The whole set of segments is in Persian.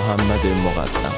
محمد مقدم.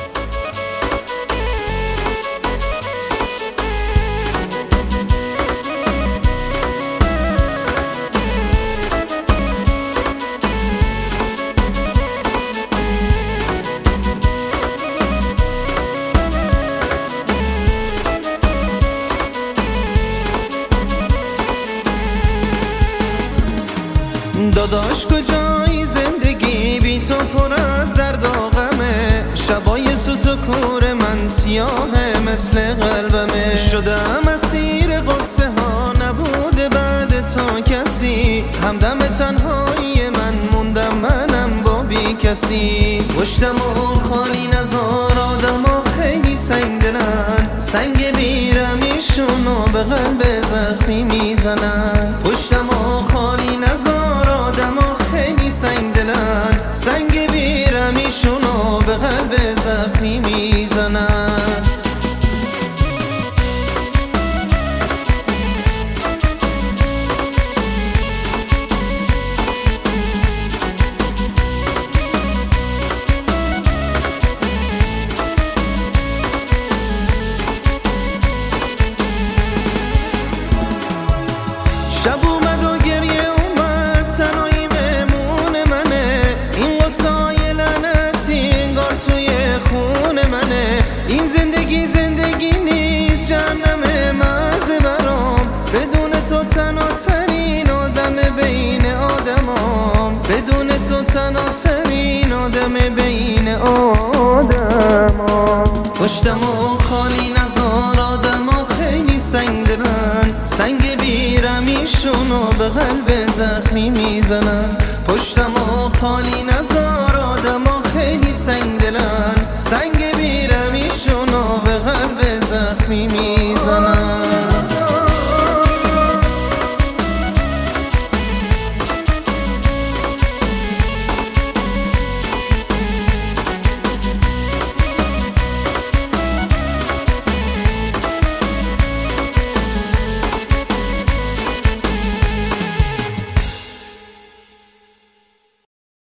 داداش کجایی زندگی بی تو پر از درد و غمه، شبای سوت و کور من سیاهه مثل قلبمه، شدم اسیر قصه ها نبوده بعد تو کسی، همدم تنهایی من موندم منم با بی کسی، پشتم و خالی نزار آدم ها خیلی سنگ دلن، سنگ بیرمیشونو به قلب زخمی میزنن، پشتم و خالی نزار آدم ها خیلی سنگ دلن، سنگ بیرمیشونو به قلب زخمی میزنن. شب اومد و گریه اومد تنهایی مهمون منه، این قصای لعنتی انگار توی خون منه، این زندگی زندگی نیست جهنم مزه برام، بدون تو تنها ترین آدم بین آدمام، بدون تو تنها ترین آدم بین آدمام، پشتم